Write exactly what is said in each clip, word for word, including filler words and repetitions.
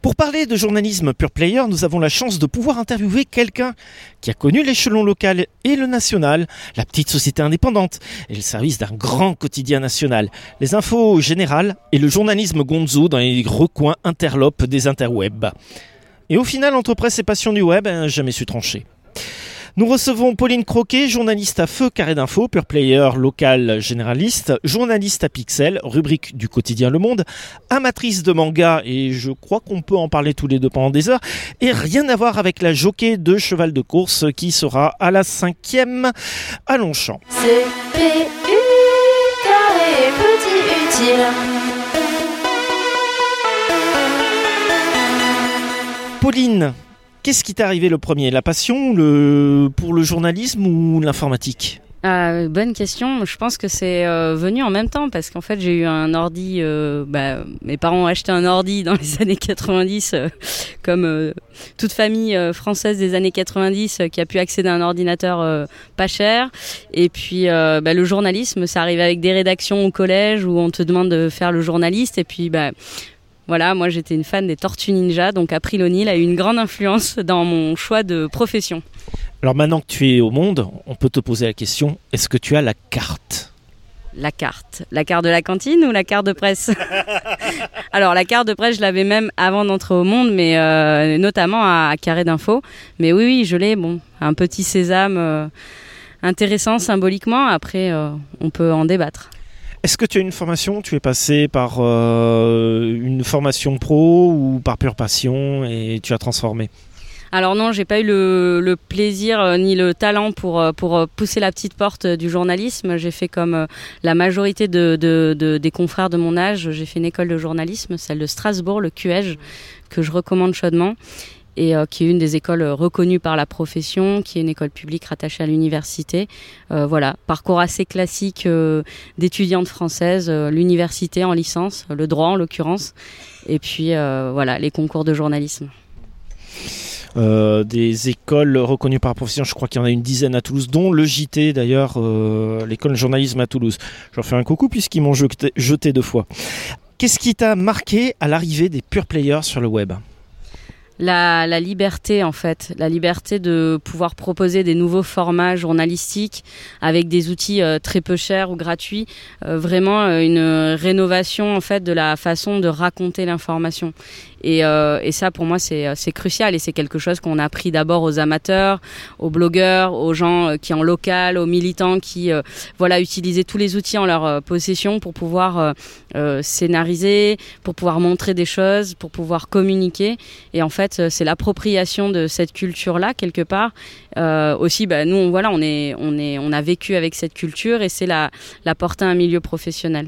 Pour parler de journalisme pure player, nous avons la chance de pouvoir interviewer quelqu'un qui a connu l'échelon local et le national, la petite société indépendante et le service d'un grand quotidien national, les infos générales et le journalisme gonzo dans les recoins interlopes des interwebs. Et au final, entre presse et passion du web, hein, jamais su trancher. Nous recevons Pauline Croquet, journaliste à Feu Carré d'Info, pure player local généraliste, journaliste à Pixel, rubrique du quotidien Le Monde, amatrice de manga, et je crois qu'on peut en parler tous les deux pendant des heures, et rien à voir avec la jockey de cheval de course qui sera à la cinquième à Longchamp. C P U, carré petit utile. Pauline, qu'est-ce qui t'est arrivé le premier ? La passion le... pour le journalisme ou l'informatique ? Ah, bonne question. Je pense que c'est euh, venu en même temps parce qu'en fait j'ai eu un ordi. Euh, bah, mes parents ont acheté un ordi dans les années quatre-vingt-dix, euh, comme euh, toute famille euh, française des années quatre-vingt-dix euh, qui a pu accéder à un ordinateur euh, pas cher. Et puis euh, bah, le journalisme, ça arrive avec des rédactions au collège où on te demande de faire le journaliste. Et puis bah Voilà, moi j'étais une fan des Tortues Ninja, donc April O'Neil a eu une grande influence dans mon choix de profession. Alors maintenant que tu es au Monde, on peut te poser la question, est-ce que tu as la carte ? La carte. La carte de la cantine ou la carte de presse ? Alors la carte de presse, je l'avais même avant d'entrer au Monde, mais euh, notamment à Carré d'Info. Mais oui, oui, je l'ai, bon, un petit sésame euh, intéressant symboliquement, après euh, on peut en débattre. Est-ce que tu as une formation ? Tu es passé par euh, une formation pro ou par pure passion et tu as transformé ? Alors non, j'ai pas eu le, le plaisir euh, ni le talent pour, pour pousser la petite porte du journalisme. J'ai fait comme euh, la majorité de, de, de, des confrères de mon âge. J'ai fait une école de journalisme, celle de Strasbourg, le Q E J, que je recommande chaudement. Et euh, qui est une des écoles reconnues par la profession, qui est une école publique rattachée à l'université. Euh, voilà, parcours assez classique euh, d'étudiante française, euh, l'université en licence, le droit en l'occurrence, et puis euh, voilà, les concours de journalisme. Euh, des écoles reconnues par la profession, je crois qu'il y en a une dizaine à Toulouse, dont le J T d'ailleurs, euh, l'école de journalisme à Toulouse. Je leur fais un coucou puisqu'ils m'ont jeté, jeté deux fois. Qu'est-ce qui t'a marqué à l'arrivée des pure players sur le web ? La, la liberté en fait, la liberté de pouvoir proposer des nouveaux formats journalistiques avec des outils euh, très peu chers ou gratuits, euh, vraiment euh, une rénovation en fait de la façon de raconter l'information. Et, euh, et ça pour moi c'est, c'est crucial et c'est quelque chose qu'on a appris d'abord aux amateurs, aux blogueurs, aux gens euh, qui en local, aux militants qui euh, voilà utilisaient tous les outils en leur euh, possession pour pouvoir euh, euh, scénariser, pour pouvoir montrer des choses, pour pouvoir communiquer. Et en fait c'est l'appropriation de cette culture-là quelque part. Euh, aussi, bah, nous, on, voilà, on est, on est, on a vécu avec cette culture et c'est la, la porter à un milieu professionnel.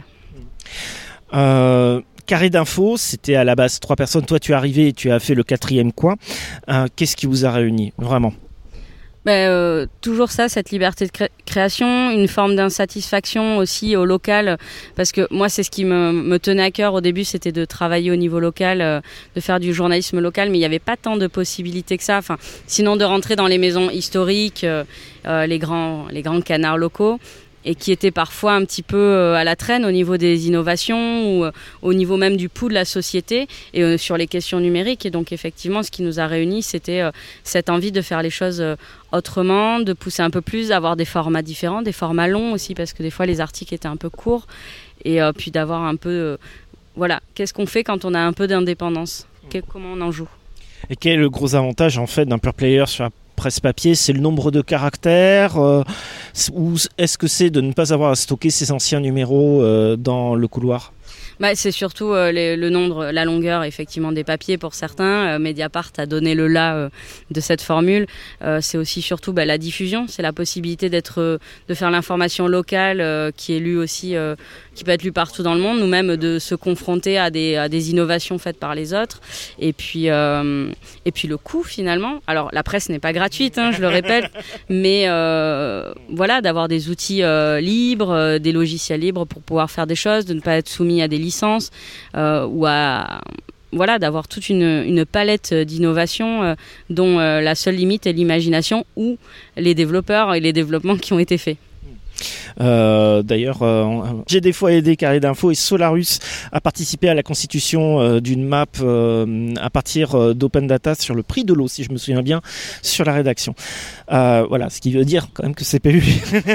Euh, Carré d'Info, c'était à la base trois personnes. Toi, tu es arrivé et tu as fait le quatrième coin. Euh, qu'est-ce qui vous a réunis, vraiment ? Ben, euh, toujours ça, cette liberté de cré- création, une forme d'insatisfaction aussi au local, parce que moi c'est ce qui me, me tenait à cœur au début, c'était de travailler au niveau local, euh, de faire du journalisme local, mais il n'y avait pas tant de possibilités que ça, enfin, sinon de rentrer dans les maisons historiques, euh, euh, les grands, les grands canards locaux, et qui étaient parfois un petit peu à la traîne au niveau des innovations ou au niveau même du pouls de la société et sur les questions numériques. Et donc effectivement, ce qui nous a réunis, c'était cette envie de faire les choses autrement, de pousser un peu plus, d'avoir des formats différents, des formats longs aussi, parce que des fois les articles étaient un peu courts, et puis d'avoir un peu, voilà, qu'est-ce qu'on fait quand on a un peu d'indépendance ? Comment on en joue ? Et quel est le gros avantage en fait d'un pure player sur la presse papier ? C'est le nombre de caractères euh, ou est-ce que c'est de ne pas avoir à stocker ses anciens numéros euh, dans le couloir ? Bah, c'est surtout euh, les, le nombre, la longueur effectivement des papiers pour certains. Euh, Mediapart a donné le là euh, de cette formule. Euh, c'est aussi surtout bah, la diffusion, c'est la possibilité d'être, euh, de faire l'information locale euh, qui est lue aussi, euh, qui peut être lue partout dans le monde, ou même de se confronter à des, à des innovations faites par les autres. Et puis, euh, et puis le coût finalement. Alors la presse n'est pas gratuite, hein, je le répète, mais euh, voilà, d'avoir des outils euh, libres, euh, des logiciels libres pour pouvoir faire des choses, de ne pas être soumis à des licences euh, ou à voilà, d'avoir toute une, une palette d'innovations euh, dont euh, la seule limite est l'imagination ou les développeurs et les développements qui ont été faits. Euh, d'ailleurs, euh, j'ai des fois aidé Carré d'Info et Solarus à participer à la constitution euh, d'une map euh, à partir euh, d'open data sur le prix de l'eau, si je me souviens bien, sur la rédaction. Euh, voilà, ce qui veut dire quand même que C P U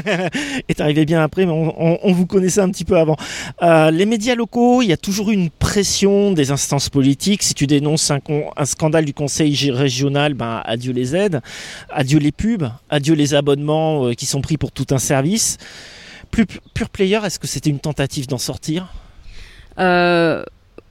est arrivé bien après, mais on, on, on vous connaissait un petit peu avant. Euh, les médias locaux, il y a toujours une pression des instances politiques. Si tu dénonces un, con, un scandale du conseil régional, ben adieu les aides, adieu les pubs, adieu les abonnements euh, qui sont pris pour tout un service. Plus Pure Player, est-ce que c'était une tentative d'en sortir ? euh...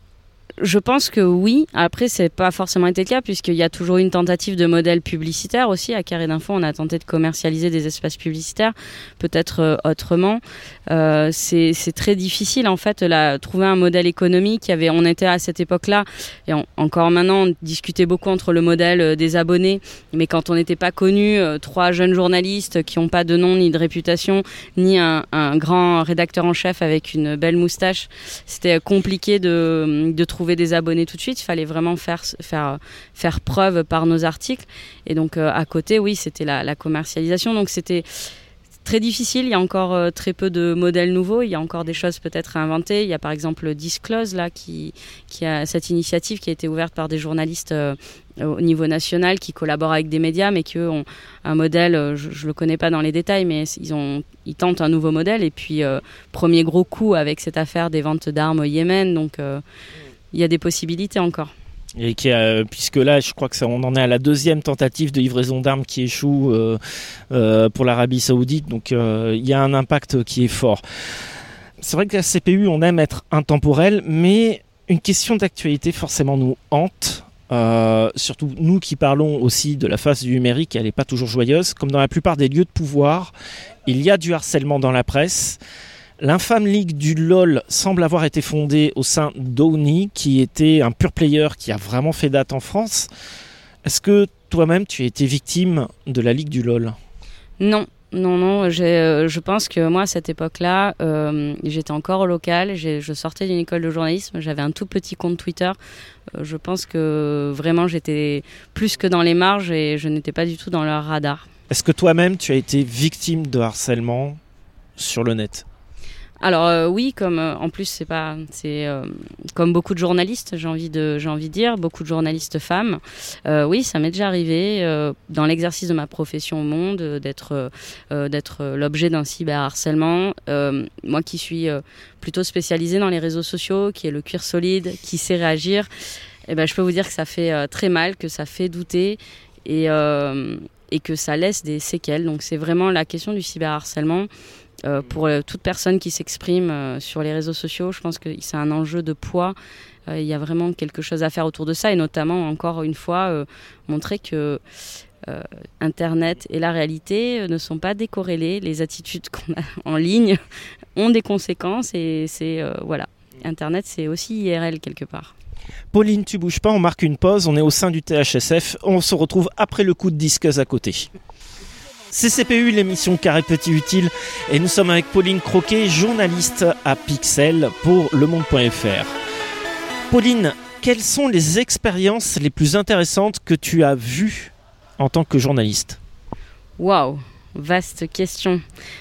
Je pense que oui. Après, c'est pas forcément été le cas puisqu'il y a toujours une tentative de modèle publicitaire aussi. À Carré d'Info, on a tenté de commercialiser des espaces publicitaires, peut-être euh, autrement. Euh, c'est, c'est très difficile en fait, là, trouver un modèle économique. Il y avait, on était à cette époque-là et on, encore maintenant, on discutait beaucoup entre le modèle euh, des abonnés. Mais quand on n'était pas connus, euh, trois jeunes journalistes qui n'ont pas de nom ni de réputation, ni un, un grand rédacteur en chef avec une belle moustache, c'était compliqué de, de trouver des abonnés tout de suite. Il fallait vraiment faire, faire, faire preuve par nos articles. Et donc, euh, à côté, oui, c'était la, la commercialisation. Donc, c'était très difficile. Il y a encore euh, très peu de modèles nouveaux. Il y a encore des choses peut-être à inventer. Il y a par exemple Disclose, là, qui, qui a cette initiative qui a été ouverte par des journalistes euh, au niveau national qui collaborent avec des médias, mais qui eux ont un modèle, je ne le connais pas dans les détails, mais ils, ont, ils tentent un nouveau modèle. Et puis, euh, premier gros coup avec cette affaire des ventes d'armes au Yémen. Donc, euh, il y a des possibilités encore. Et qui a, puisque là, je crois que ça, on en est à la deuxième tentative de livraison d'armes qui échoue euh, euh, pour l'Arabie Saoudite. Donc, euh, il y a un impact qui est fort. C'est vrai que la C P U, on aime être intemporel, mais une question d'actualité forcément nous hante. Euh, surtout nous qui parlons aussi de la face du numérique, elle n'est pas toujours joyeuse. Comme dans la plupart des lieux de pouvoir, il y a du harcèlement dans la presse. L'infâme ligue du LOL semble avoir été fondée au sein d'Oni, qui était un pure player qui a vraiment fait date en France. Est-ce que toi-même, tu as été victime de la ligue du LOL ? Non, non, non. J'ai, je pense que moi, à cette époque-là, euh, j'étais encore au local. J'ai, je sortais d'une école de journalisme. J'avais un tout petit compte Twitter. Euh, je pense que vraiment, j'étais plus que dans les marges et je n'étais pas du tout dans leur radar. Est-ce que toi-même, tu as été victime de harcèlement sur le net ? Alors euh, oui, comme euh, en plus c'est pas, c'est euh, comme beaucoup de journalistes, j'ai envie de, j'ai envie de dire, beaucoup de journalistes femmes. Euh, oui, ça m'est déjà arrivé euh, dans l'exercice de ma profession au Monde euh, d'être, euh, d'être l'objet d'un cyberharcèlement. Euh, moi qui suis euh, plutôt spécialisée dans les réseaux sociaux, qui est le cuir solide, qui sait réagir, eh ben je peux vous dire que ça fait euh, très mal, que ça fait douter et euh, et que ça laisse des séquelles. Donc c'est vraiment la question du cyberharcèlement. Euh, pour euh, toute personne qui s'exprime euh, sur les réseaux sociaux, je pense que c'est un enjeu de poids. Euh, il y a vraiment quelque chose à faire autour de ça et notamment, encore une fois, euh, montrer que euh, Internet et la réalité euh, ne sont pas décorrélés. Les attitudes qu'on a en ligne ont des conséquences et c'est, euh, voilà, Internet, c'est aussi I R L quelque part. Pauline, tu bouges pas, on marque une pause, on est au sein du T H S F, on se retrouve après le coup de disqueuse à côté. C'est C P U, l'émission Carré Petit Utile, et nous sommes avec Pauline Croquet, journaliste à Pixel pour le monde point f r. Pauline, quelles sont les expériences les plus intéressantes que tu as vues en tant que journaliste ? Waouh, vaste question.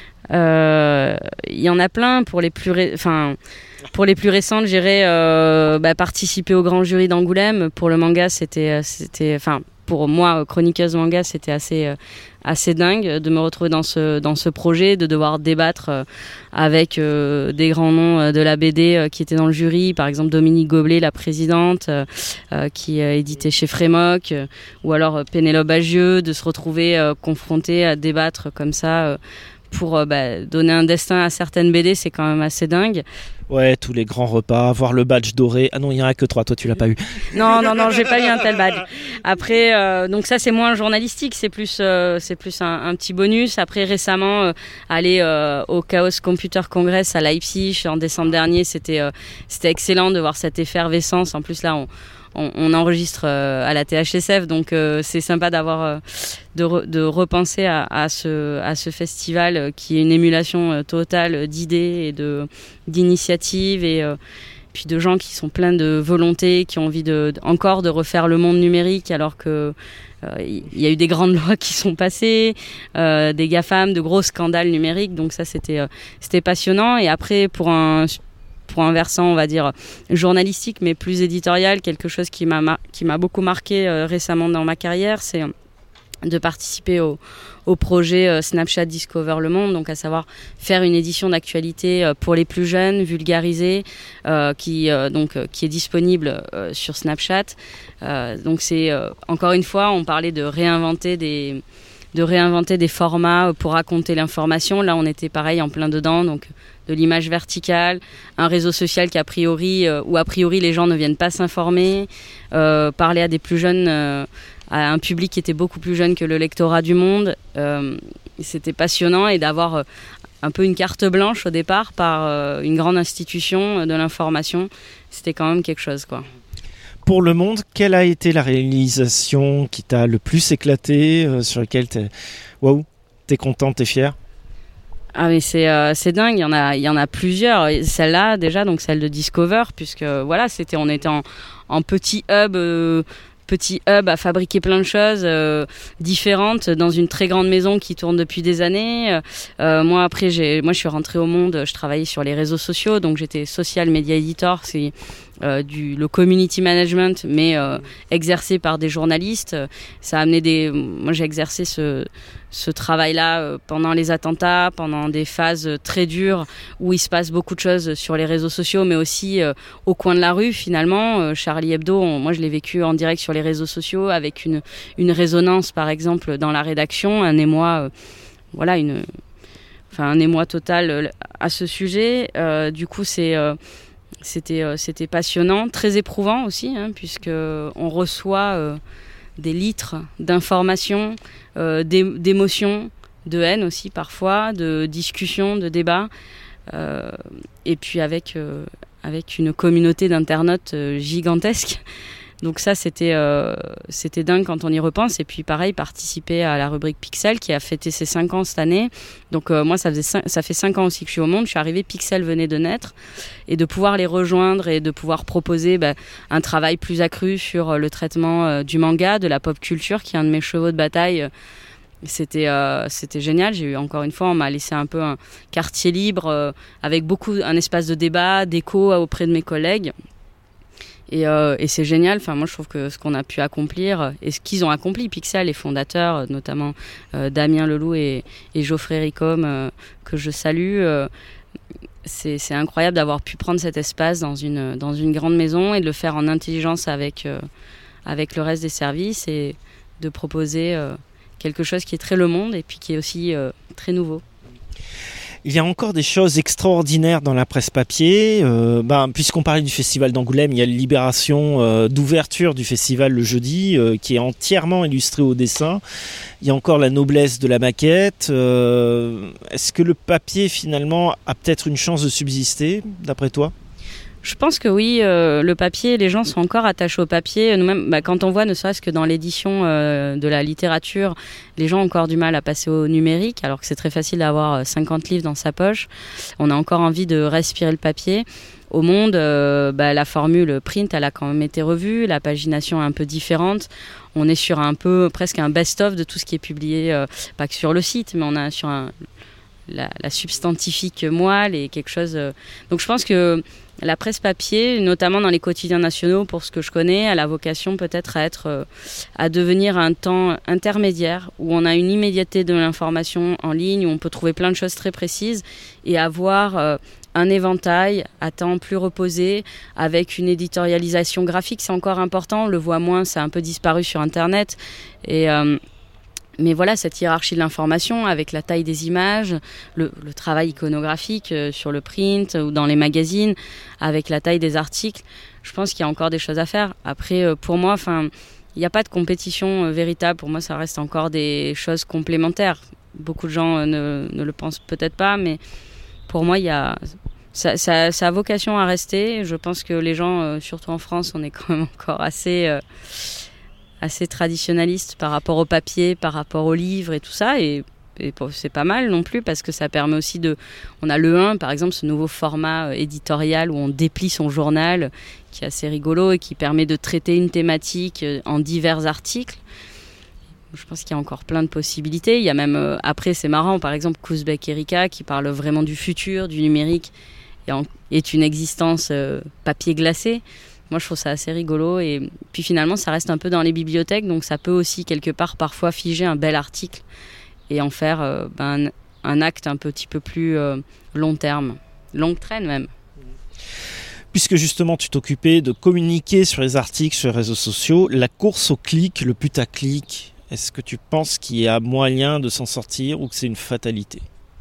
Euh, il y en a plein. Pour les plus, ré... enfin, pour les plus récentes, j'irais euh, bah, participer au grand jury d'Angoulême. Pour le manga, c'était, c'était, enfin, pour moi, chroniqueuse manga, c'était assez, euh, assez dingue de me retrouver dans ce, dans ce projet, de devoir débattre euh, avec euh, des grands noms euh, de la B D euh, qui étaient dans le jury, par exemple Dominique Goblet, la présidente, euh, euh, qui euh, éditait chez Frémoc, euh, ou alors euh, Pénélope Agieux, de se retrouver euh, confrontée à débattre comme ça euh, pour euh, bah, donner un destin à certaines B D, c'est quand même assez dingue. Ouais, tous les grands repas, voir le badge doré. Ah non, il n'y en a que trois, toi tu l'as pas eu. Non, non, non, j'ai pas eu un tel badge. Après, euh, donc ça c'est moins journalistique, c'est plus, euh, c'est plus un, un petit bonus. Après, récemment, euh, aller euh, au Chaos Computer Congress à Leipzig en décembre dernier, c'était, euh, c'était excellent de voir cette effervescence. En plus là, on, on, on enregistre euh, à la T H S F, donc euh, c'est sympa d'avoir, euh, de, re, de repenser à, à, ce, à ce festival euh, qui est une émulation euh, totale d'idées et de, d'initiatives et euh, puis de gens qui sont pleins de volonté, qui ont envie de, encore de refaire le monde numérique, alors que il euh, y a eu des grandes lois qui sont passées, euh, des GAFAM, de gros scandales numériques. Donc ça, c'était, euh, c'était passionnant. Et après, pour un, pour un versant, on va dire, journalistique, mais plus éditorial, quelque chose qui m'a, qui m'a beaucoup marqué euh, récemment dans ma carrière, c'est de participer au, au projet euh, Snapchat Discover le Monde, donc à savoir faire une édition d'actualité euh, pour les plus jeunes, vulgarisée, euh, qui, euh, donc, euh, qui est disponible euh, sur Snapchat. Euh, donc c'est, euh, encore une fois, on parlait de réinventer des, de réinventer des formats pour raconter l'information. Là, on était pareil en plein dedans, donc de l'image verticale, un réseau social qui a priori, euh, où a priori les gens ne viennent pas s'informer, euh, parler à des plus jeunes, euh, à un public qui était beaucoup plus jeune que le lectorat du Monde. Euh, c'était passionnant, et d'avoir euh, un peu une carte blanche au départ par euh, une grande institution euh, de l'information, c'était quand même quelque chose, quoi. Pour Le Monde, quelle a été la réalisation qui t'a le plus éclaté, euh, sur laquelle t'es, waouh, t'es contente, t'es fière? Ah mais c'est euh, c'est dingue, il y en a il y en a plusieurs. Celle-là déjà, donc celle de Discover, puisque voilà, c'était on était en, en petit hub. Euh, petit hub à fabriquer plein de choses euh, différentes dans une très grande maison qui tourne depuis des années. Euh, moi après j'ai moi je suis rentrée au Monde, je travaillais sur les réseaux sociaux, donc j'étais social media editor, c'est euh, du le community management, mais euh, exercé par des journalistes. Ça a amené des moi j'ai exercé ce ce travail-là euh, pendant les attentats, pendant des phases très dures où il se passe beaucoup de choses sur les réseaux sociaux, mais aussi euh, au coin de la rue finalement. Euh, Charlie Hebdo, on, moi je l'ai vécu en direct sur les réseaux sociaux, avec une, une résonance par exemple dans la rédaction, un émoi, euh, voilà, une, enfin, un émoi total euh, à ce sujet. Euh, du coup c'est, euh, c'était, euh, c'était passionnant, très éprouvant aussi, hein, puisque on reçoit euh, des litres d'informations, euh, d'émotions, de haine aussi parfois, de discussions, de débats, euh, et puis avec, euh, avec une communauté d'internautes euh, gigantesque. Donc ça, c'était, euh, c'était dingue quand on y repense. Et puis pareil, participer à la rubrique Pixel qui a fêté ses cinq ans cette année. Donc euh, moi, ça, faisait cinq, ça fait cinq ans aussi que je suis au Monde. Je suis arrivée, Pixel venait de naître. Et de pouvoir les rejoindre et de pouvoir proposer bah, un travail plus accru sur le traitement euh, du manga, de la pop culture, qui est un de mes chevaux de bataille. C'était, euh, c'était génial. J'ai eu, encore une fois, on m'a laissé un peu un quartier libre euh, avec beaucoup, un espace de débat, d'écho auprès de mes collègues. Et, euh, et c'est génial. Enfin, moi, je trouve que ce qu'on a pu accomplir et ce qu'ils ont accompli, Pixel, les fondateurs, notamment euh, Damien Leloup et, et Geoffrey Ricom, euh, que je salue, euh, c'est, c'est incroyable d'avoir pu prendre cet espace dans une, dans une grande maison et de le faire en intelligence avec, euh, avec le reste des services, et de proposer euh, quelque chose qui est très Le Monde et puis qui est aussi euh, très nouveau. Il y a encore des choses extraordinaires dans la presse papier. Euh, ben, puisqu'on parlait du festival d'Angoulême, il y a la libération euh, d'ouverture du festival le jeudi, euh, qui est entièrement illustrée au dessin. Il y a encore la noblesse de la maquette. Euh, est-ce que le papier, finalement, a peut-être une chance de subsister, d'après toi ? Je pense que oui, euh, le papier, les gens sont encore attachés au papier. Nous-mêmes, bah, quand on voit, ne serait-ce que dans l'édition euh, de la littérature, les gens ont encore du mal à passer au numérique, alors que c'est très facile d'avoir cinquante livres dans sa poche. On a encore envie de respirer le papier. Au Monde, euh, bah, la formule print, elle a quand même été revue, la pagination est un peu différente. On est sur un peu, presque un best-of de tout ce qui est publié, euh, pas que sur le site, mais on a sur un, la, la substantifique moelle et quelque chose... Euh... Donc je pense que la presse papier, notamment dans les quotidiens nationaux, pour ce que je connais, a la vocation peut-être à être, euh, à devenir un temps intermédiaire où on a une immédiateté de l'information en ligne, où on peut trouver plein de choses très précises et avoir euh, un éventail à temps plus reposé avec une éditorialisation graphique. C'est encore important, on le voit moins, ça a un peu disparu sur Internet. Et... Euh, Mais voilà, cette hiérarchie de l'information avec la taille des images, le, le travail iconographique euh, sur le print ou dans les magazines, avec la taille des articles, je pense qu'il y a encore des choses à faire. Après, euh, pour moi, enfin, il n'y a pas de compétition euh, véritable. Pour moi, ça reste encore des choses complémentaires. Beaucoup de gens euh, ne, ne le pensent peut-être pas, mais pour moi, il y a... Ça, ça, ça a vocation à rester. Je pense que les gens, euh, surtout en France, on est quand même encore assez... Euh, assez traditionnaliste par rapport au papier, par rapport aux livres et tout ça. Et Et c'est pas mal non plus parce que ça permet aussi de... On a le un, par exemple, ce nouveau format éditorial où on déplie son journal, qui est assez rigolo et qui permet de traiter une thématique en divers articles. Je pense qu'il y a encore plein de possibilités. Il y a même, euh, après, c'est marrant, par exemple, Kouzbek Erika, qui parle vraiment du futur, du numérique, et en, est une existence euh, papier glacé. Moi, je trouve ça assez rigolo. Et puis finalement, ça reste un peu dans les bibliothèques, donc ça peut aussi, quelque part, parfois figer un bel article et en faire euh, ben, un acte un petit peu plus euh, long terme, longue traîne même. Puisque justement tu t'occupais de communiquer sur les articles, sur les réseaux sociaux, la course au clic, le putaclic, est-ce que tu penses qu'il y a moyen de s'en sortir ou que c'est une fatalité ?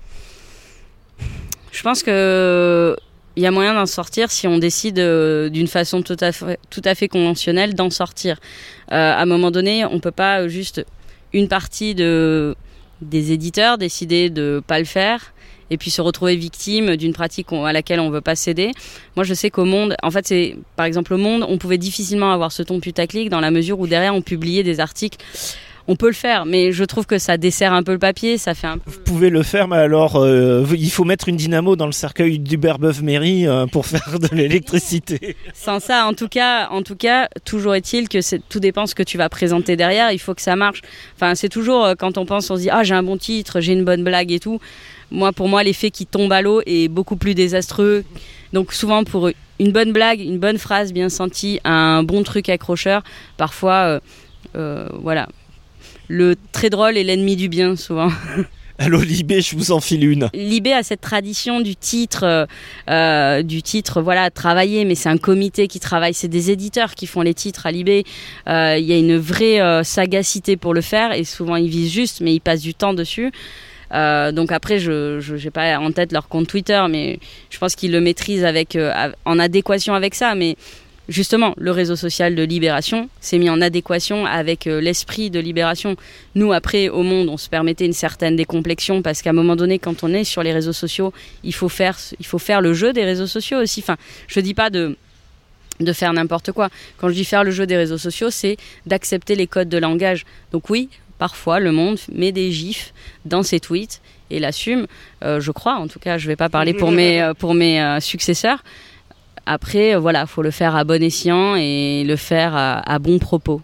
Je pense qu'il y a moyen d'en sortir si on décide euh, d'une façon tout à fait, tout à fait conventionnelle d'en sortir. Euh, à un moment donné, on ne peut pas juste une partie de... des éditeurs décider de pas le faire et puis se retrouver victime d'une pratique à laquelle on veut pas céder. Moi, je sais qu'au Monde, en fait, c'est par exemple au Monde, on pouvait difficilement avoir ce ton putaclic dans la mesure où derrière on publiait des articles. On peut le faire, mais je trouve que ça dessert un peu le papier, ça fait un peu... Vous pouvez le faire, mais alors euh, il faut mettre une dynamo dans le cercueil d'Hubert Beuve-Méry euh, pour faire de l'électricité. Sans ça, en tout cas, en tout cas, toujours est-il que c'est, tout dépend ce que tu vas présenter derrière, il faut que ça marche. Enfin, c'est toujours, quand on pense, on se dit « Ah, j'ai un bon titre, j'ai une bonne blague et tout ». Moi, pour moi, l'effet qui tombe à l'eau est beaucoup plus désastreux. Donc souvent, pour une bonne blague, une bonne phrase bien sentie, un bon truc accrocheur, parfois, euh, euh, voilà... Le très drôle est l'ennemi du bien, souvent. Allô Libé, je vous en file une. Libé a cette tradition du titre, euh, du titre, voilà, travaillé, mais c'est un comité qui travaille, c'est des éditeurs qui font les titres à Libé. Il euh, y a une vraie euh, sagacité pour le faire et souvent ils visent juste, mais ils passent du temps dessus. Euh, donc après, je n'ai pas en tête leur compte Twitter, mais je pense qu'ils le maîtrisent avec, euh, en adéquation avec ça, mais... Justement, le réseau social de Libération s'est mis en adéquation avec euh, l'esprit de Libération. Nous, après, au Monde, on se permettait une certaine décomplexion parce qu'à un moment donné, quand on est sur les réseaux sociaux, il faut faire, il faut faire le jeu des réseaux sociaux aussi. Enfin, je ne dis pas de, de faire n'importe quoi. Quand je dis faire le jeu des réseaux sociaux, c'est d'accepter les codes de langage. Donc oui, parfois, le Monde met des gifs dans ses tweets et l'assume. Euh, je crois, en tout cas, je ne vais pas parler pour mes, pour mes euh, successeurs. Après, voilà, il faut le faire à bon escient et le faire à, à bon propos.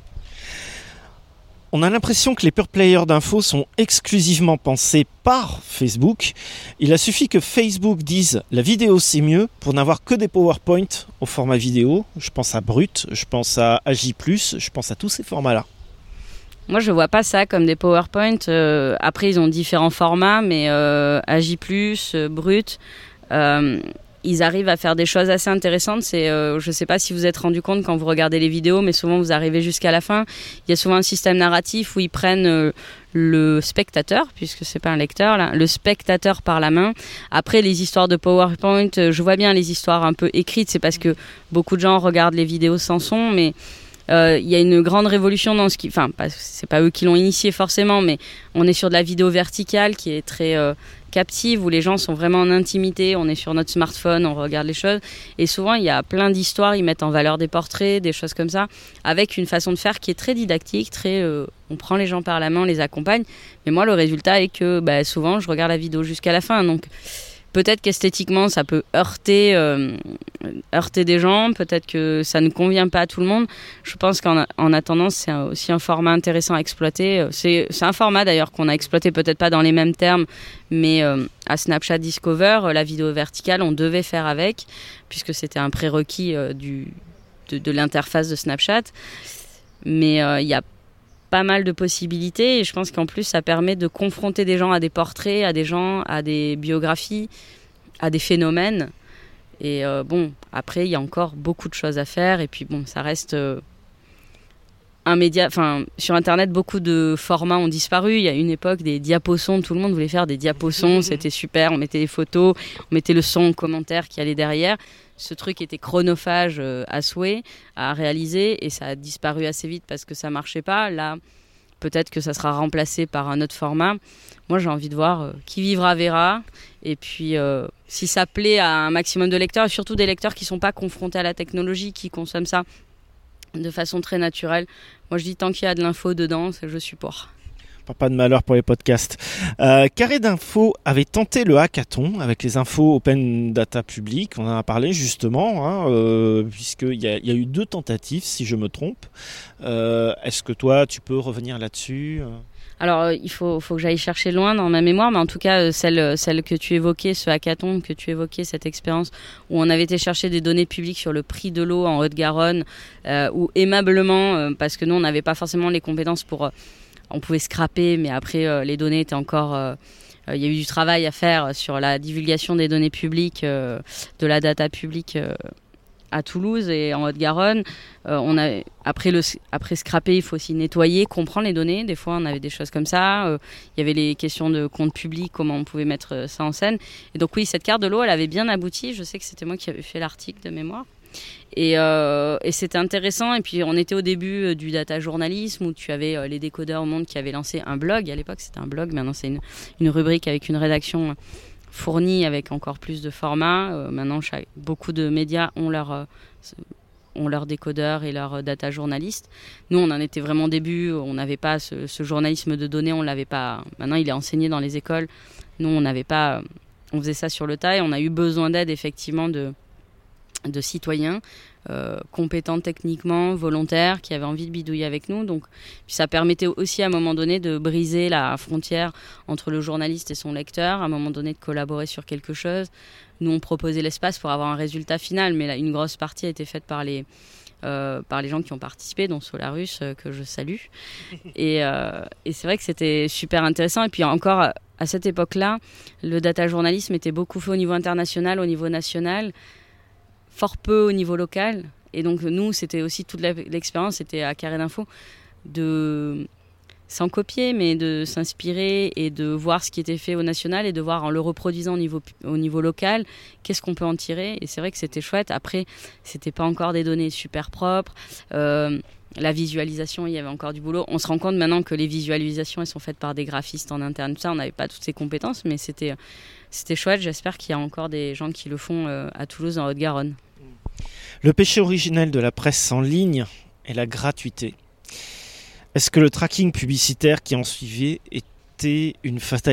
On a l'impression que les pure players d'infos sont exclusivement pensés par Facebook. Il a suffi que Facebook dise « la vidéo c'est mieux » pour n'avoir que des PowerPoint au format vidéo. Je pense à Brut, je pense à A J plus, je pense à tous ces formats-là. Moi, je ne vois pas ça comme des PowerPoint. Euh, après, ils ont différents formats, mais euh, A J plus, euh, Brut... Euh, ils arrivent à faire des choses assez intéressantes. C'est, euh, je ne sais pas si vous êtes rendu compte quand vous regardez les vidéos, mais souvent vous arrivez jusqu'à la fin. Il y a souvent un système narratif où ils prennent euh, le spectateur, puisque c'est pas un lecteur, là, le spectateur par la main. Après, les histoires de PowerPoint, euh, je vois bien les histoires un peu écrites. C'est parce que beaucoup de gens regardent les vidéos sans son, mais il euh, y a une grande révolution dans ce qui... Enfin, pas, c'est pas eux qui l'ont initié forcément, mais on est sur de la vidéo verticale qui est très... Euh, captive, où les gens sont vraiment en intimité, on est sur notre smartphone, on regarde les choses, et souvent il y a plein d'histoires, ils mettent en valeur des portraits, des choses comme ça, avec une façon de faire qui est très didactique, très, euh, on prend les gens par la main, on les accompagne, mais moi le résultat est que bah, souvent je regarde la vidéo jusqu'à la fin, donc peut-être qu'esthétiquement ça peut heurter, euh, heurter des gens, peut-être que ça ne convient pas à tout le monde. Je pense qu'en en attendant, c'est aussi un format intéressant à exploiter. C'est, c'est un format d'ailleurs qu'on a exploité peut-être pas dans les mêmes termes, mais euh, à Snapchat Discover, la vidéo verticale, on devait faire avec, puisque c'était un prérequis euh, du, de, de l'interface de Snapchat. Mais il euh, y a pas mal de possibilités et je pense qu'en plus ça permet de confronter des gens à des portraits, à des gens, à des biographies, à des phénomènes et euh, bon, après il y a encore beaucoup de choses à faire et puis bon, ça reste euh, un média, enfin sur internet beaucoup de formats ont disparu, il y a une époque des diaposons, tout le monde voulait faire des diaposons, c'était super, on mettait des photos, on mettait le son, commentaire qui allait derrière. Ce truc était chronophage euh, à souhait, à réaliser, et ça a disparu assez vite parce que ça marchait pas. Là, peut-être que ça sera remplacé par un autre format. Moi, j'ai envie de voir euh, qui vivra verra. Et puis, euh, si ça plaît à un maximum de lecteurs, et surtout des lecteurs qui ne sont pas confrontés à la technologie, qui consomment ça de façon très naturelle. Moi, je dis tant qu'il y a de l'info dedans, je suis pour. Pas de malheur pour les podcasts. Euh, Carré d'info avait tenté le hackathon avec les infos open data publiques. On en a parlé justement, hein, euh, puisqu'il y a, il y a eu deux tentatives, si je me trompe. Euh, est-ce que toi, tu peux revenir là-dessus ? Alors, il faut, faut que j'aille chercher loin dans ma mémoire, mais en tout cas, celle, celle que tu évoquais, ce hackathon que tu évoquais, cette expérience où on avait été chercher des données publiques sur le prix de l'eau en Haute-Garonne, euh, où aimablement, euh, parce que nous, on n'avait pas forcément les compétences pour... Euh, on pouvait scraper, mais après, euh, les données étaient encore... Euh, il y a eu du travail à faire sur la divulgation des données publiques, euh, de la data publique euh, à Toulouse et en Haute-Garonne. Euh, on a, après, le, après scraper, il faut aussi nettoyer, comprendre les données. Des fois, on avait des choses comme ça. Euh, il y avait les questions de compte public, comment on pouvait mettre ça en scène. Et donc oui, cette carte de l'eau, elle avait bien abouti. Je sais que c'était moi qui avais fait l'article de mémoire. Et, euh, et c'était intéressant. Et puis, on était au début du data journalisme où tu avais les décodeurs au monde qui avaient lancé un blog. À l'époque, c'était un blog. Maintenant, c'est une, une rubrique avec une rédaction fournie avec encore plus de formats. Euh, maintenant, chaque, beaucoup de médias ont leur, euh, ont leur décodeur et leur data journaliste. Nous, on en était vraiment au début. On n'avait pas ce, ce journalisme de données. On l'avait pas. Maintenant, il est enseigné dans les écoles. Nous, on n'avait pas. On faisait ça sur le tas et on a eu besoin d'aide, effectivement, de, de citoyens euh, compétents techniquement, volontaires, qui avaient envie de bidouiller avec nous. Donc, puis ça permettait aussi à un moment donné de briser la frontière entre le journaliste et son lecteur, à un moment donné de collaborer sur quelque chose. Nous, on proposait l'espace pour avoir un résultat final, mais là, une grosse partie a été faite par les, euh, par les gens qui ont participé, dont Solarus, euh, que je salue. Et, euh, et c'est vrai que c'était super intéressant. Et puis encore, à cette époque-là, le data journalisme était beaucoup fait au niveau international, au niveau national, fort peu au niveau local. Et donc nous, c'était aussi toute l'expérience, c'était à Carré d'info, de sans copier, mais de s'inspirer et de voir ce qui était fait au national et de voir en le reproduisant au niveau, au niveau local, qu'est-ce qu'on peut en tirer. Et c'est vrai que c'était chouette. Après, c'était pas encore des données super propres. Euh, la visualisation, il y avait encore du boulot. On se rend compte maintenant que les visualisations, elles sont faites par des graphistes en interne. Ça, on n'avait pas toutes ces compétences, mais c'était... C'était chouette, j'espère qu'il y a encore des gens qui le font euh, à Toulouse, en Haute-Garonne. Le péché originel de la presse en ligne est la gratuité. Est-ce que le tracking publicitaire qui en suivait était une fatalité ?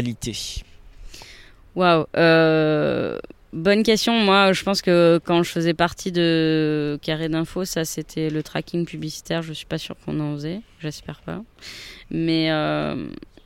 Waouh, euh, bonne question. Moi, je pense que quand je faisais partie de Carré d'info, ça c'était le tracking publicitaire. Je suis pas sûre qu'on en faisait, j'espère pas. Mais euh,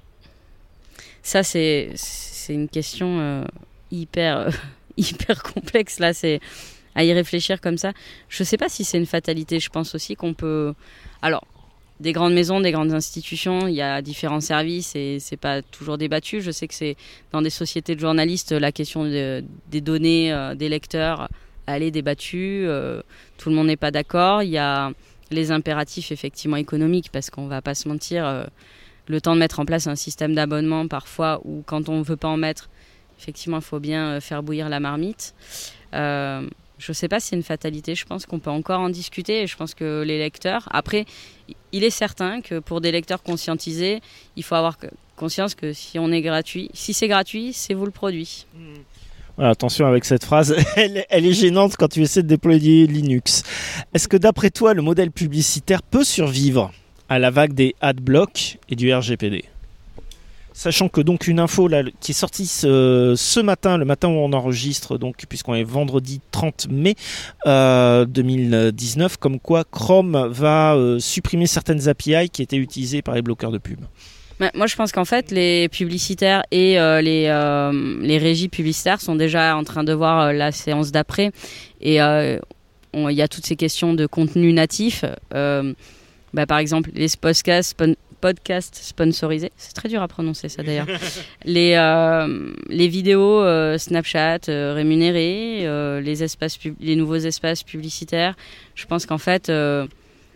ça c'est... C'est une question euh, hyper, euh, hyper complexe, là, c'est à y réfléchir comme ça. Je ne sais pas si c'est une fatalité, je pense aussi qu'on peut... Alors, des grandes maisons, des grandes institutions, il y a différents services et ce n'est pas toujours débattu. Je sais que c'est dans des sociétés de journalistes, la question de, des données euh, des lecteurs, elle est débattue, euh, tout le monde n'est pas d'accord. Il y a les impératifs effectivement économiques, parce qu'on ne va pas se mentir... Euh, le temps de mettre en place un système d'abonnement parfois, ou quand on ne veut pas en mettre, effectivement, il faut bien faire bouillir la marmite. Euh, je ne sais pas si c'est une fatalité, je pense qu'on peut encore en discuter, et je pense que les lecteurs... Après, il est certain que pour des lecteurs conscientisés, il faut avoir conscience que si on est gratuit, si c'est gratuit, c'est vous le produit. Voilà, attention avec cette phrase, elle, elle est gênante quand tu essaies de déployer Linux. Est-ce que d'après toi, le modèle publicitaire peut survivre à la vague des adblocks et du R G P D? Sachant que donc une info là, qui est sortie ce, ce matin, le matin où on enregistre, donc puisqu'on est vendredi trente mai euh, deux mille dix-neuf, comme quoi Chrome va euh, supprimer certaines A P I qui étaient utilisées par les bloqueurs de pub. Moi, je pense qu'en fait, les publicitaires et euh, les, euh, les régies publicitaires sont déjà en train de voir euh, la séance d'après. Et il euh, y a toutes ces questions de contenu natif. Euh, bah, par exemple, les podcasts, spon- podcasts sponsorisés. C'est très dur à prononcer ça d'ailleurs. les, euh, les vidéos euh, Snapchat euh, rémunérées, euh, les, espaces pub- les nouveaux espaces publicitaires. Je pense qu'en fait... Euh,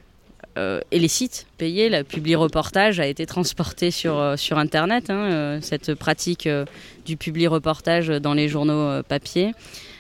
Euh, et les sites payés, le publi-reportage a été transporté sur, euh, sur Internet, hein, euh, cette pratique euh, du publi-reportage dans les journaux euh, papier.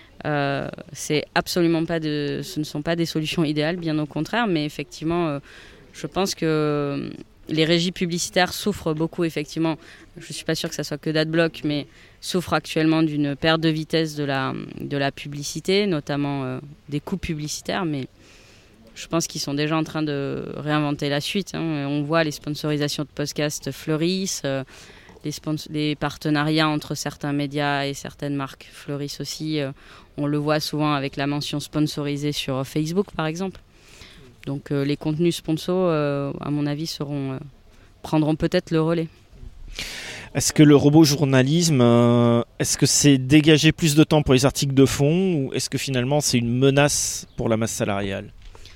Euh, c'est absolument pas de, ce ne sont pas des solutions idéales, bien au contraire, mais effectivement, euh, je pense que les régies publicitaires souffrent beaucoup, effectivement. Je ne suis pas sûre que ça soit que d'adblock, mais souffrent actuellement d'une perte de vitesse de la, de la publicité, notamment euh, des coûts publicitaires, mais je pense qu'ils sont déjà en train de réinventer la suite. Hein. On voit les sponsorisations de podcasts fleurissent, euh, les, spons- les partenariats entre certains médias et certaines marques fleurissent aussi. Euh, on le voit souvent avec la mention sponsorisée sur Facebook, par exemple. Donc euh, les contenus sponsors, euh, à mon avis, seront, euh, prendront peut-être le relais. Est-ce que le robot journalisme, euh, est-ce que c'est dégager plus de temps pour les articles de fond ou est-ce que finalement c'est une menace pour la masse salariale ?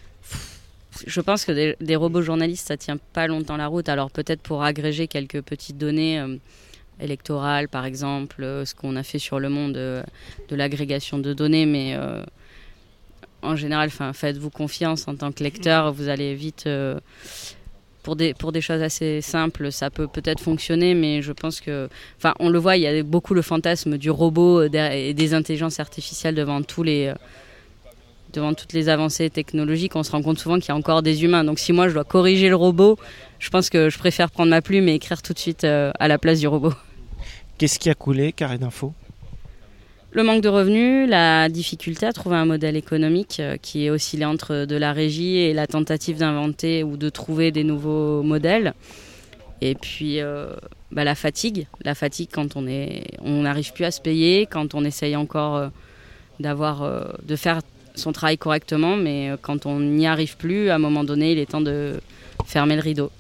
Je pense que des, des robots journalistes, ça tient pas longtemps la route. Alors peut-être pour agréger quelques petites données euh, électorales, par exemple, euh, ce qu'on a fait sur Le Monde, euh, de l'agrégation de données, mais... Euh, En général, faites-vous confiance en tant que lecteur, vous allez vite... Euh, pour, des, pour des choses assez simples, ça peut peut-être fonctionner, mais je pense que... Enfin, on le voit, il y a beaucoup le fantasme du robot et des intelligences artificielles devant, tous les, euh, devant toutes les avancées technologiques. On se rend compte souvent qu'il y a encore des humains. Donc si moi, je dois corriger le robot, je pense que je préfère prendre ma plume et écrire tout de suite euh, à la place du robot. Qu'est-ce qui a coulé, Carré d'Info ? Le manque de revenus, la difficulté à trouver un modèle économique euh, qui est oscillé entre de la régie et la tentative d'inventer ou de trouver des nouveaux modèles. Et puis euh, bah, la fatigue, la fatigue quand on est, on n'arrive plus à se payer, quand on essaye encore euh, d'avoir, euh, de faire son travail correctement, mais euh, quand on n'y arrive plus, à un moment donné, il est temps de fermer le rideau.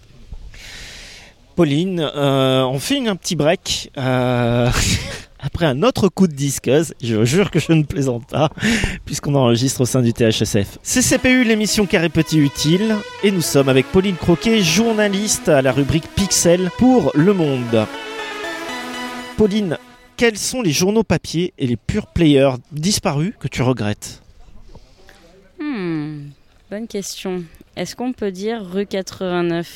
Pauline, euh, on fait un petit break. Euh... Après un autre coup de disqueuse, je vous jure que je ne plaisante pas, puisqu'on enregistre au sein du T H S F. C C P U, l'émission Carré Petit Utile, et nous sommes avec Pauline Croquet, journaliste à la rubrique Pixel pour Le Monde. Pauline, quels sont les journaux papier et les pure players disparus que tu regrettes ? Hmm, bonne question. Est-ce qu'on peut dire rue quatre-vingt-neuf ?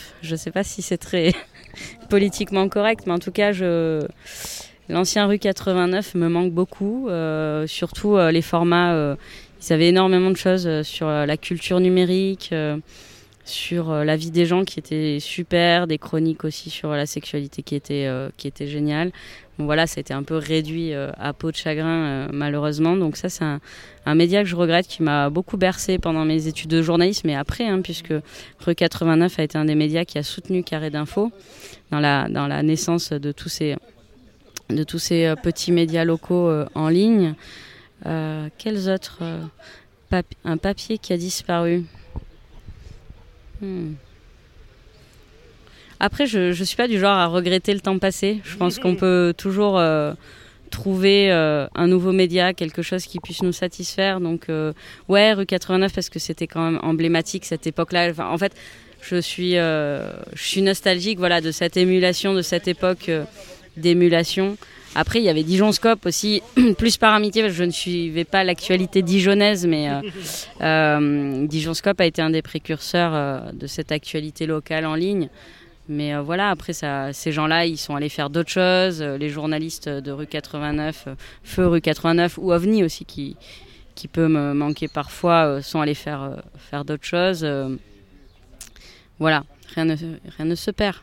Je ne sais pas si c'est très politiquement correct, mais en tout cas, je... L'ancien rue quatre-vingt-neuf me manque beaucoup, euh, surtout euh, les formats. Euh, ils avaient énormément de choses euh, sur euh, la culture numérique, euh, sur euh, la vie des gens qui étaient super, des chroniques aussi sur la sexualité qui étaient, euh, qui étaient géniales. Bon voilà, ça a été un peu réduit euh, à peau de chagrin euh, malheureusement. Donc ça, c'est un, un média que je regrette, qui m'a beaucoup bercé pendant mes études de journalisme et après, hein, puisque rue quatre-vingt-neuf a été un des médias qui a soutenu Carré d'Info dans la, dans la naissance de tous ces... de tous ces euh, petits médias locaux euh, en ligne. Euh, quels autres euh, papi- Un papier qui a disparu. Hmm. Après, je ne suis pas du genre à regretter le temps passé. Je pense qu'on peut toujours euh, trouver euh, un nouveau média, quelque chose qui puisse nous satisfaire. Donc, euh, ouais, rue quatre-vingt-neuf, parce que c'était quand même emblématique cette époque-là. Enfin, en fait, je suis, euh, je suis nostalgique, voilà, de cette émulation, de cette époque euh, d'émulation. Après, il y avait Dijonscope aussi, plus par amitié, parce que je ne suivais pas l'actualité dijonnaise, mais euh, euh, Dijonscope a été un des précurseurs euh, de cette actualité locale en ligne. Mais euh, voilà, après, ça, ces gens-là, ils sont allés faire d'autres choses. Euh, les journalistes de rue quatre-vingt-neuf, euh, Feu rue quatre-vingt-neuf, ou OVNI aussi, qui, qui peut me manquer parfois, euh, sont allés faire, euh, faire d'autres choses. Euh, voilà, rien ne, rien ne se perd.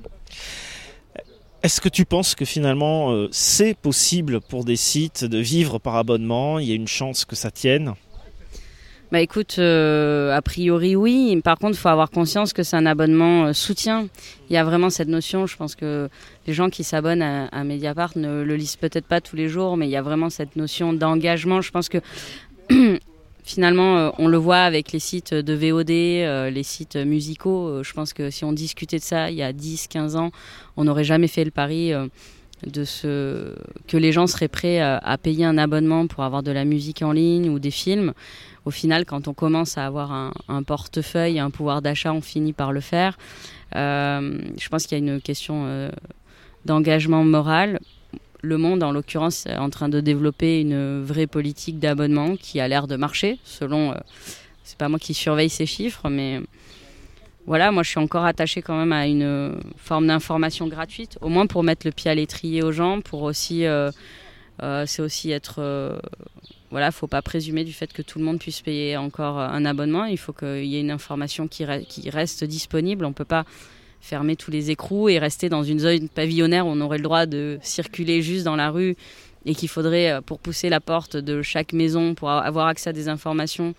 Est-ce que tu penses que finalement euh, c'est possible pour des sites de vivre par abonnement ? Il y a une chance que ça tienne ? Bah écoute, euh, a priori oui. Par contre, il faut avoir conscience que c'est un abonnement euh, soutien. Il y a vraiment cette notion, je pense que les gens qui s'abonnent à, à Mediapart ne le lisent peut-être pas tous les jours, mais il y a vraiment cette notion d'engagement. Je pense que finalement, euh, on le voit avec les sites de V O D, euh, les sites musicaux. Euh, je pense que si on discutait de ça il y a dix quinze ans, on n'aurait jamais fait le pari euh, de ce... que les gens seraient prêts à, à payer un abonnement pour avoir de la musique en ligne ou des films. Au final, quand on commence à avoir un, un portefeuille, un pouvoir d'achat, on finit par le faire. Euh, je pense qu'il y a une question euh, d'engagement moral. Le Monde, en l'occurrence, est en train de développer une vraie politique d'abonnement qui a l'air de marcher, selon... Euh, c'est pas moi qui surveille ces chiffres, mais voilà, moi je suis encore attachée quand même à une forme d'information gratuite, au moins pour mettre le pied à l'étrier aux gens, pour aussi... Euh, euh, c'est aussi être... Euh, voilà, faut pas présumer du fait que tout le monde puisse payer encore un abonnement. Il faut qu'il y ait une information qui, re- qui reste disponible. On peut pas fermer tous les écrous et rester dans une zone pavillonnaire où on aurait le droit de circuler juste dans la rue et qu'il faudrait, pour pousser la porte de chaque maison, pour avoir accès à des informations,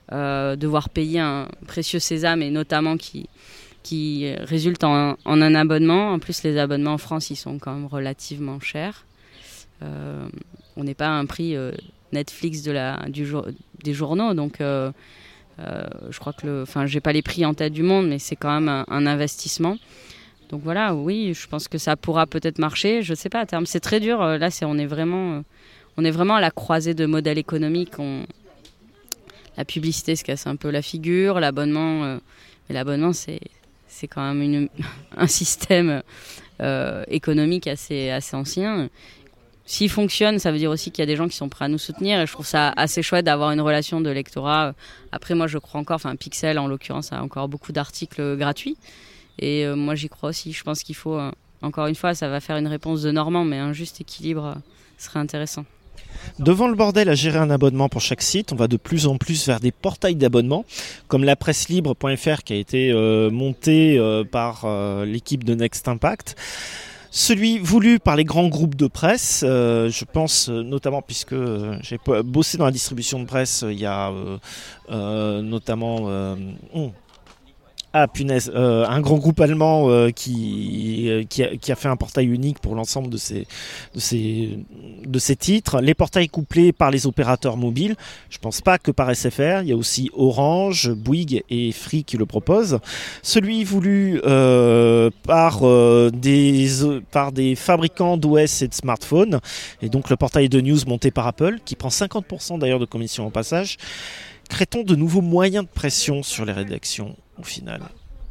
euh, devoir payer un précieux sésame et notamment qui, qui résulte en, en un abonnement. En plus, les abonnements en France, ils sont quand même relativement chers. Euh, on n'est pas à un prix euh, Netflix de la, du jour, des journaux, donc euh, euh, je crois que, le, enfin, j'ai pas les prix en tête du monde, mais c'est quand même un, un investissement. Donc voilà, oui, je pense que ça pourra peut-être marcher. Je sais pas à terme, c'est très dur. Là, c'est on est vraiment, on est vraiment à la croisée de modèles économiques. On, la publicité se casse un peu la figure, l'abonnement, euh, mais l'abonnement c'est, c'est quand même une, un système euh, économique assez, assez ancien. S'il fonctionne, ça veut dire aussi qu'il y a des gens qui sont prêts à nous soutenir. Et je trouve ça assez chouette d'avoir une relation de lectorat. Après, moi, je crois encore, enfin, Pixel, en l'occurrence, a encore beaucoup d'articles gratuits. Et euh, moi, j'y crois aussi. Je pense qu'il faut, euh, encore une fois, ça va faire une réponse de Normand, mais un juste équilibre euh, serait intéressant. Devant le bordel à gérer un abonnement pour chaque site, on va de plus en plus vers des portails d'abonnement, comme la presse libre point f r qui a été euh, monté euh, par euh, l'équipe de Next Impact. Celui voulu par les grands groupes de presse, euh, je pense euh, notamment puisque euh, j'ai bossé dans la distribution de presse, il y a euh, euh, notamment... Euh, oh, Ah punaise, euh, un grand groupe allemand euh, qui, euh, qui, a, qui a fait un portail unique pour l'ensemble de ces, de, ces, de ces titres. Les portails couplés par les opérateurs mobiles, je pense pas que par S F R, il y a aussi Orange, Bouygues et Free qui le proposent. Celui voulu euh, par, euh, des, par des fabricants d'O S et de smartphones, et donc le portail de news monté par Apple, qui prend cinquante pour cent d'ailleurs de commission au passage. Crée-t-on de nouveaux moyens de pression sur les rédactions au final?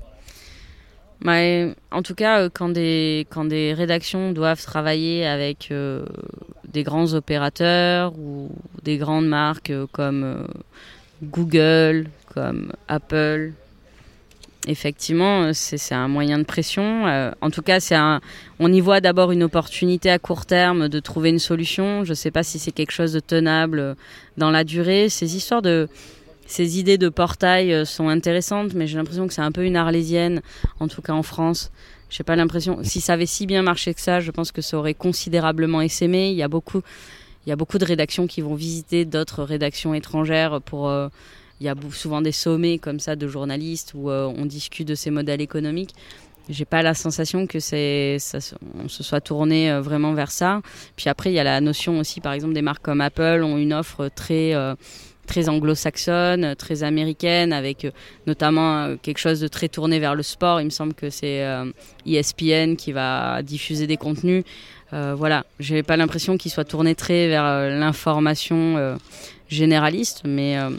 Ouais, en tout cas, euh, quand, des, quand des rédactions doivent travailler avec euh, des grands opérateurs ou des grandes marques euh, comme euh, Google, comme Apple, effectivement, c'est, c'est un moyen de pression. Euh, en tout cas, c'est un, on y voit d'abord une opportunité à court terme de trouver une solution. Je ne sais pas si c'est quelque chose de tenable dans la durée. Ces histoires de... Ces idées de portail sont intéressantes, mais j'ai l'impression que c'est un peu une arlésienne, en tout cas en France. J'ai pas l'impression. Si ça avait si bien marché que ça, je pense que ça aurait considérablement essaimé. Il y a beaucoup, il y a beaucoup de rédactions qui vont visiter d'autres rédactions étrangères pour. Euh, il y a souvent des sommets comme ça de journalistes où euh, on discute de ces modèles économiques. J'ai pas la sensation que c'est, ça, on se soit tourné euh, vraiment vers ça. Puis après, il y a la notion aussi, par exemple, des marques comme Apple ont une offre très euh, très anglo-saxonne, très américaine, avec euh, notamment euh, quelque chose de très tourné vers le sport. Il me semble que c'est euh, E S P N qui va diffuser des contenus. Euh, voilà, j'ai pas l'impression qu'il soit tourné très vers euh, l'information euh, généraliste, mais euh,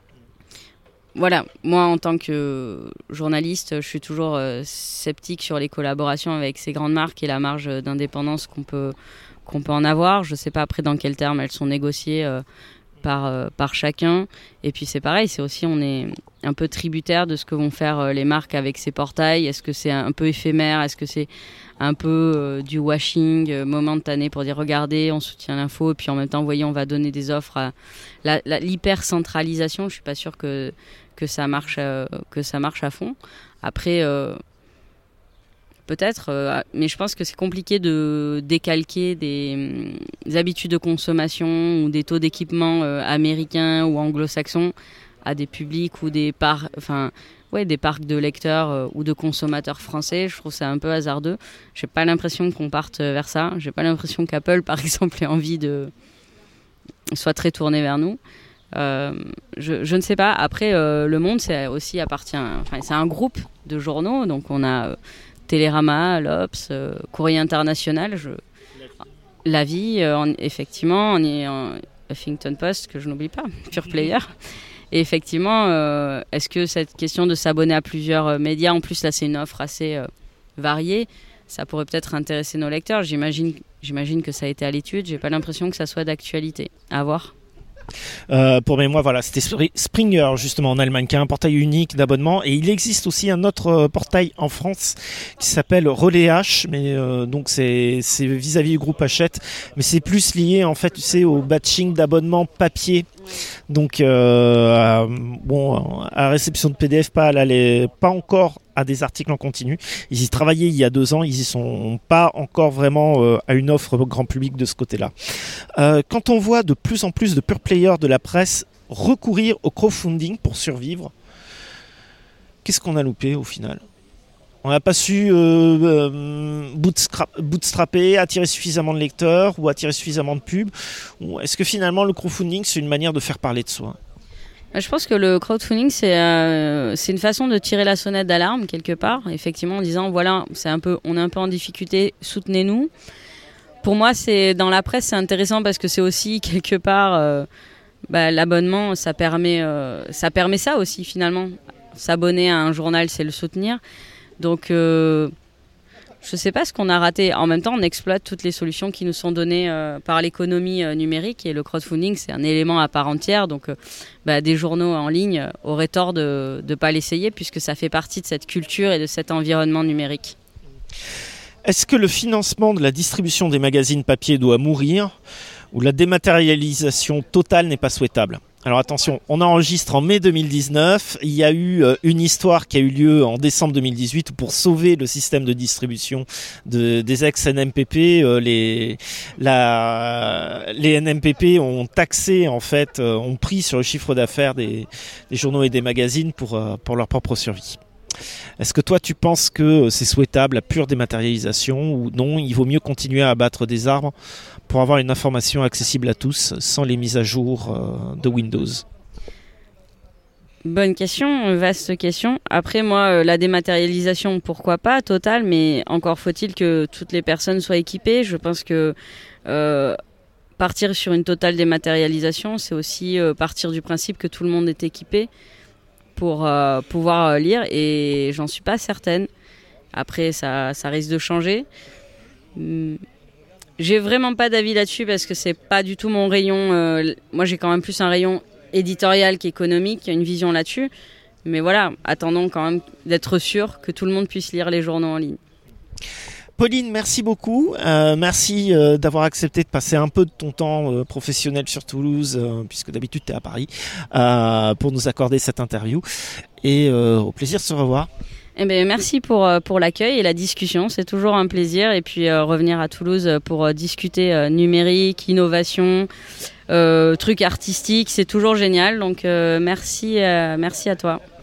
voilà, moi en tant que journaliste, je suis toujours euh, sceptique sur les collaborations avec ces grandes marques et la marge d'indépendance qu'on peut, qu'on peut en avoir. Je sais pas après dans quels termes elles sont négociées euh, par, euh, par chacun. Et puis c'est pareil, c'est aussi on est un peu tributaire de ce que vont faire euh, les marques avec ces portails. Est-ce que c'est un peu éphémère? Est-ce que c'est un peu euh, du washing euh, momentané pour dire regardez, on soutient l'info, et puis en même temps, vous voyez, on va donner des offres à la, la, l'hyper-centralisation. Je suis pas sûre que, que, ça marche, euh, que ça marche à fond. Après, euh, peut-être, euh, mais je pense que c'est compliqué de décalquer des, des habitudes de consommation ou des taux d'équipement euh, américains ou anglo-saxons à des publics ou des parcs, enfin, ouais, des parcs de lecteurs euh, ou de consommateurs français. Je trouve ça un peu hasardeux. J'ai pas l'impression qu'on parte vers ça. J'ai pas l'impression qu'Apple, par exemple, ait envie de soit très tourné vers nous. Euh, je, je ne sais pas. Après, euh, Le Monde, c'est aussi appartient. Enfin, c'est un groupe de journaux. Donc, on a euh, Télérama, l'Obs, euh, Courrier International, je... La Vie, euh, en, effectivement, on est en Huffington Post, que je n'oublie pas, Pure Player. Et effectivement, euh, est-ce que cette question de s'abonner à plusieurs euh, médias, en plus là c'est une offre assez euh, variée, ça pourrait peut-être intéresser nos lecteurs. J'imagine, j'imagine que ça a été à l'étude. J'ai pas l'impression que ça soit d'actualité. À voir. Euh, pour mémoire, voilà, c'était Springer justement en Allemagne qui a un portail unique d'abonnement, et il existe aussi un autre euh, portail en France qui s'appelle Relais H, mais euh, donc c'est c'est vis-à-vis du groupe Hachette, mais c'est plus lié en fait, tu sais, au batching d'abonnements papier. Donc euh, à, bon, à la réception de P D F, pas, là, les, pas encore à des articles en continu. Ils y travaillaient il y a deux ans, ils y sont pas encore vraiment euh, à une offre grand public de ce côté-là. Euh, quand on voit de plus en plus de pure players de la presse recourir au crowdfunding pour survivre. Qu'est-ce qu'on a loupé au final ? On n'a pas su euh, euh, bootstrap, bootstrapper, attirer suffisamment de lecteurs ou attirer suffisamment de pubs. Ou est-ce que finalement le crowdfunding c'est une manière de faire parler de soi ? Je pense que le crowdfunding c'est euh, c'est une façon de tirer la sonnette d'alarme quelque part, effectivement en disant voilà c'est un peu on est un peu en difficulté, soutenez-nous. Pour moi c'est dans la presse c'est intéressant parce que c'est aussi quelque part euh, bah, l'abonnement ça permet euh, ça permet ça aussi finalement. S'abonner à un journal c'est le soutenir. Donc, euh, je ne sais pas ce qu'on a raté. En même temps, on exploite toutes les solutions qui nous sont données euh, par l'économie euh, numérique. Et le crowdfunding, c'est un élément à part entière. Donc, euh, bah, des journaux en ligne euh, auraient tort de ne pas l'essayer puisque ça fait partie de cette culture et de cet environnement numérique. Est-ce que le financement de la distribution des magazines papier doit mourir ou la dématérialisation totale n'est pas souhaitable ? Alors attention, on enregistre en mai deux mille dix-neuf, il y a eu une histoire qui a eu lieu en décembre deux mille dix-huit où pour sauver le système de distribution de, des ex-N M P P, euh, les, la, les N M P P ont taxé en fait, euh, ont pris sur le chiffre d'affaires des, des journaux et des magazines pour, euh, pour leur propre survie. Est-ce que toi tu penses que c'est souhaitable la pure dématérialisation ou non, il vaut mieux continuer à abattre des arbres pour avoir une information accessible à tous sans les mises à jour euh, de Windows ? Bonne question, vaste question. Après moi, la dématérialisation, pourquoi pas, totale, mais encore faut-il que toutes les personnes soient équipées. Je pense que euh, partir sur une totale dématérialisation, c'est aussi euh, partir du principe que tout le monde est équipé pour euh, pouvoir lire et j'en suis pas certaine. Après, ça, ça risque de changer. Hum, j'ai vraiment pas d'avis là-dessus parce que c'est pas du tout mon rayon. Euh, moi, j'ai quand même plus un rayon éditorial qu'économique, il y a une vision là-dessus. Mais voilà, attendons quand même d'être sûr que tout le monde puisse lire les journaux en ligne. Pauline, merci beaucoup. Euh, merci euh, d'avoir accepté de passer un peu de ton temps euh, professionnel sur Toulouse, euh, puisque d'habitude tu es à Paris, euh, pour nous accorder cette interview. Et euh, au plaisir de se revoir. Eh bien, merci pour, pour l'accueil et la discussion. C'est toujours un plaisir. Et puis euh, revenir à Toulouse pour euh, discuter euh, numérique, innovation, euh, trucs artistiques, c'est toujours génial. Donc euh, merci, euh, merci à toi.